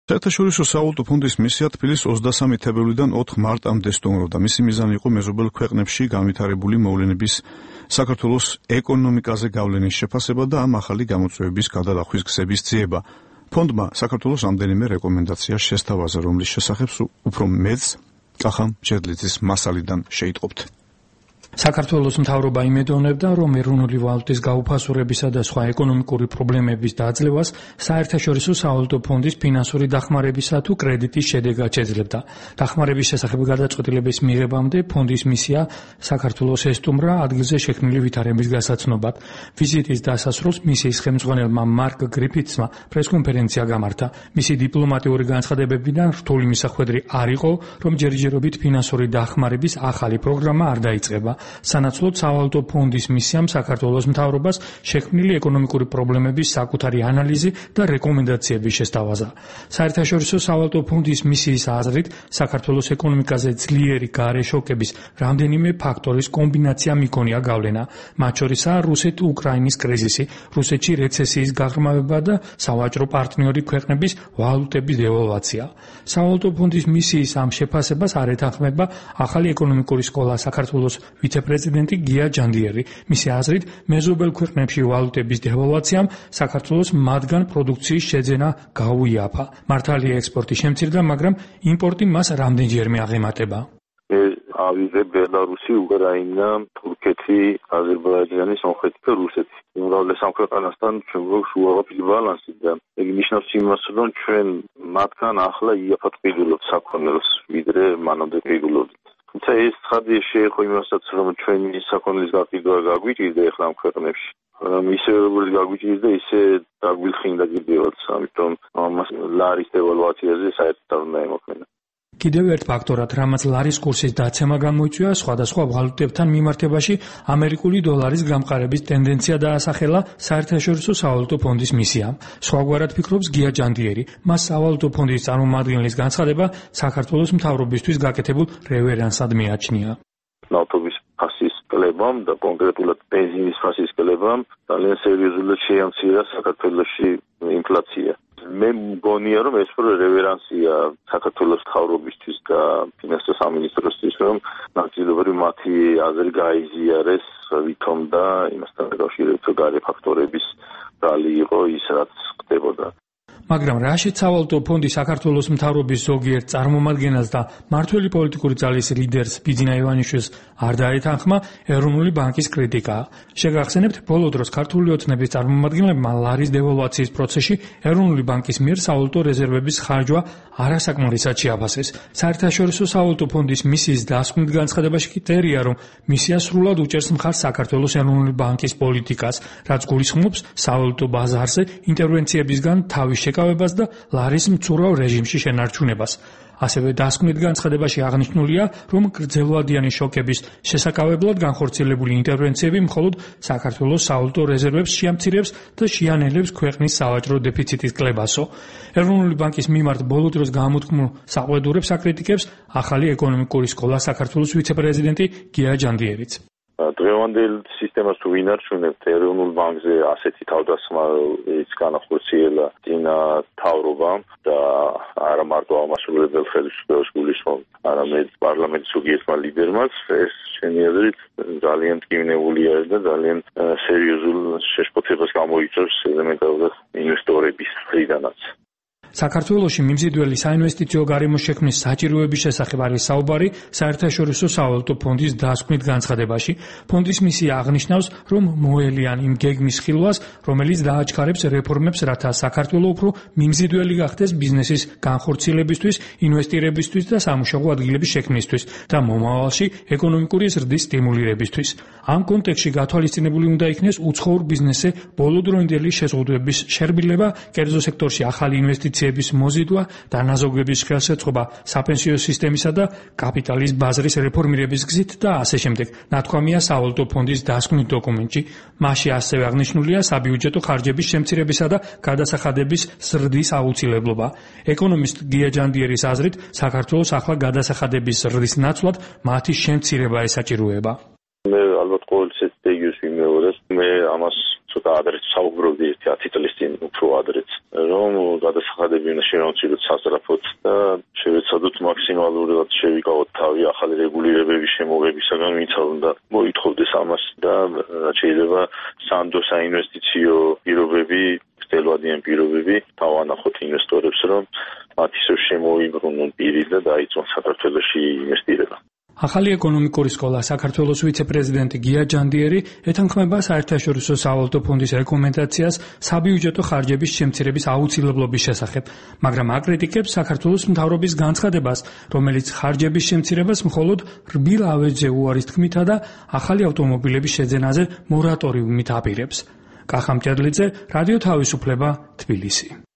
საერთაშორისო სავალუტო ფონდის მისია თბილისს 23 თებერვლიდან 4 მარტამდე სტუმრობდა. მისი მიზანი იყო მეზობელ ქვეყნებში განვითარებული მოვლენების საქართველოს ეკონომიკაზე გავლენის შეფასება და ამ ახალი გამოწვევების გადალახვის გზების ძიება. ფონდმა საქართველოს რამდენიმე რეკომენდაცია შესთავაზა, რომლის შესახებ უფრო მეტს კახამ ჯერლიძის მასალიდან შეიტყობთ. საქართველოს მთავრობა იმედოვნებდა, რომ ეროვნული ვალუტის გაუფასურებისა და სხვა ეკონომიკური პრობლემების დაძლევას საერთაშორისო სავალუტო ფონდის ფინანსური დახმარებისა თუ კრედიტის შედეგად შეძლებდა. დახმარების შესახებ გადაწყვეტილების მიღებამდე ფონდის მისია საქართველოს ესტუმრა ადგილზე შექმნილი ვითარების გასაცნობად. ვიზიტის დასასრულს მისიის ხელმძღვანელმა მარკ გრიფითსმა პრესკონფერენცია გამართა. მისი დიპლომატიური განცხადებებიდან რთული მისახვედრი არ იყო, რომ ჯერჯერობით ფინანსური დახმარების ახალი პროგრამა არ დაიწყება. სანაცვლოდ სავალუტო ფონდის მისიამ საქართველოს მთავრობას შექმნილი ეკონომიკური პრობლემების საკუთარი ანალიზი და რეკომენდაციები შესთავაზა. საერთაშორისო სავალუტო ფონდის მისიის აზრით, საქართველოს ეკონომიკაზე ძლიერი გარე შოკების რამდენიმე ფაქტორის კომბინაცია მიქონია გავლენა, მათ შორისაა რუსეთ-უკრაინის კრიზისი, რუსეთში რეცესიის გაღრმავება და სავაჭრო პარტნიორი ქვეყნების ვალუტების დევალვაცია. სავალუტო ფონდის მისიის ამ შეფასებას არ ეთანხმება ახალი ეკონომიკური სკოლა საქართველოს ვიცე-პრეზიდენტი გია ჯანდიერი. მისი აზრით, მეზობელ ქვეყნებში ვალუტების დევალვაციამ საქართველოს მათგან პროდუქციის შეძენა გაუიაფა. მართალია ექსპორტი შემცირდა, მაგრამ იმპორტი მას რამდენჯერმე აღემატება. ავიღე ბელარუსი, უკრაინა, თურქეთი, აზერბაიჯანი, სომხეთი და რუსეთი. უმრავლეს ამ ქვეყანასთან ჩვენ გვაქვს უაღრესი ბალანსი და ეგ ნიშნავს იმას, რომ ჩვენ მათგან ახლა იაფად ყიდულობთ საქონელს, ვიდრე მანამდე ყიდულობდით. თუმცა ეს ცხადია შეეხო იმასაც, რომ ჩვენი საქონლის გაყიდვა გაგვიჭირდა ახლა ამ ქვეყნებში. ისე როგორც გაგვიჭირდა, ისე დაგვილხინდა კიდევაც, ამიტომ ამას ლარის დევალვაციაზე საერთოდ არ უნდა ემოქმედა. კიდევ ერთ ფაქტორად, რამაც ლარის კურსის დაცემა გამოიწვია, სხვადასხვა ვალუტებთან მიმართებაში ამერიკული დოლარის გამყარების ტენდენცია დაასახელა საერთაშორისო სავალუტო ფონდის მისიამ. სხვაგვარად ფიქრობს გია ჯანდიერი. მას სავალუტო ფონდის წარმომადგენლის განცხადება საქართველოს მთავრობისთვის გაკეთებულ რევერანსად მიაჩნია. ნავთობის ფასის კლებამ და კონკრეტულად ბენზინის ფასის კლებამ ძალიან სერიოზულად შეამცირა საქართველოში ინფლაცია. მე მგონია, რომ ეს რევერანსია საქართველოს მთავრობისთვის და ფინანსთა სამინისტროსთვის, რომ ნაკლებად მათი აზრი გაიზიარეს, ვითომ და იმასთან დაკავშირებით გარე ფაქტორების რალი იყო ის, რაც ხდებოდა. მაგრამ რაშიც სავალუტო ფონდი საქართველოს მთავრობის ზოგიერთ წარმომადგენელს და მართველი პოლიტიკური ძალის ლიდერს ბიძინა ივანიშვილს არ დაეთანხმა ეროვნული ბანკის კრიტიკა. შეგახსენებთ, ბოლო დროს ქართული ოცნების წარმომადგენლებმა ლარის დევალვაციის პროცესში ეროვნული ბანკის მიერ სავალუტო რეზერვების ხარჯვა არასაკმარისად შეაფასეს. საერთაშორისო სავალუტო ფონდის მისიის დასკვნით განცხადებაში კი წერია, რომ მისია სრულად უჭერს მხარს საქართველოს ეროვნული ბანკის პოლიტიკას, რაც გულისხმობს სავალუტო ბაზარზე ინტერვენციებისგან თავის შეკავებას და ლარის მცურავ რეჟიმში შენარჩუნებას. ასევე დასკვნით განცხადებაში აღნიშნულია, რომ გრძელვადიანი შოკების შესაკავებლად განხორციელებული ინტერვენციები მხოლოდ საქართველოს სავალუტო რეზერვებს შეამცირებს და შეანელებს ქვეყნის სავაჭრო დეფიციტის კლებასო. ეროვნული ბანკის მიმართ ბოლო დროს გამოთქმულ საყვედურებს აკრიტიკებს ახალი ეკონომიკური სკოლა საქართველოს ვიცე-პრეზიდენტი გია ჯანდიერიც. დღევანდელ სისტემას თუ ვინარჩუნებთ, ეროვნულ ბანკზე ასეთი თავდასხმა ის განახორციელა წინა მთავრობამ და არა მარტო ამასრულებელ ხელისუფლებას გულისხმობ, არამედ პარლამენტის ზოგიერთმა ლიდერმაც, ეს ჩემი აზრით ძალიან მტკივნეულია და ძალიან სერიოზულ შეშფოთებას გამოიწვევს ელემენტარულად ინვესტორების მხრიდანაც. საქართველოში მიმზიდველი საინვესტიციო გარემოს შექმნის საჭიროების შესახებ არის საუბარი საერთაშორისო სავალუტო ფონდის დასკვნით განცხადებაში. ფონდის მისია აღნიშნავს, რომ მოელიან იმ გეგმის ხილვას, რომელიც დააჩქარებს რეფორმებს, რათა საქართველო უფრო მიმზიდველი გახდეს ბიზნესის განხორციელებისთვის, ინვესტირებისთვის და სამუშაო ადგილების შექმნისთვის და მომავალში ეკონომიკური ზრდის სტიმულირებისთვის. ამ კონტექსტში გათვალისწინებული უნდა იქნეს უცხოურ ბიზნესზე ბოლოდროინდელი შეზღუდვების შერბილება, კერძო სექტორში ახალი ინვესტიციების მოზიდვა, დანაზოგების ხელშეწყობა საპენსიო სისტემისა და კაპიტალის ბაზრის რეფორმირების გზით და ასე შემდეგ. ნათქვამია სავალუტო ფონდის დასკვნით დოკუმენტში. მასში ასევე აღნიშნულია საბიუჯეტო ხარჯების შემცირებისა და გადასახადების ზრდის აუცილებლობა. ეკონომისტ გია ჯანდიერის აზრით, საქართველოს ახლა გადასახადების ზრდის ნაცვლად მათი შემცირება ესაჭიროება. მე ალბათ ყოველ სიტუაციას ვიმეორებ, მე ამას ცოტა ადრე საუბრობდი 10 წლის წინ უფრო ადრეც, რომ გადასახადები უნდა შევამციროთ სასწრაფოდ და შევეცადოთ მაქსიმალურად შევიკავოთ თავი ახალი რეგულირებების შემოღებისაგან, ვინც უნდა მოითხოვდეს ამას და შეიძლება სანდო საინვესტიციო პირობები, გრძელვადიან პირობები თავანახოთ ინვესტორებს, რომ მათ ისევ შემოიბრუნონ პირი და დაიწყონ საქართველოში ინვესტირება. ახალი ეკონომიკური სკოლა საქართველოს ვიცე-პრეზიდენტი გია ჯანდიერი ეთანხმება საერთაშორისო სავალუტო ფონდის რეკომენდაციას საბიუჯეტო ხარჯების შემცირების აუცილებლობის შესახებ, მაგრამ აკრიტიკებს საქართველოს მთავრობის განცხადებას, რომელიც ხარჯების შემცირებას მხოლოდ რბილ ავეჯზე უარის თქმითა და ახალი ავტომობილების შეძენაზე მორატორიუმით აპირებს. კახა მჭედლიძე, რადიო თავისუფლება, თბილისი.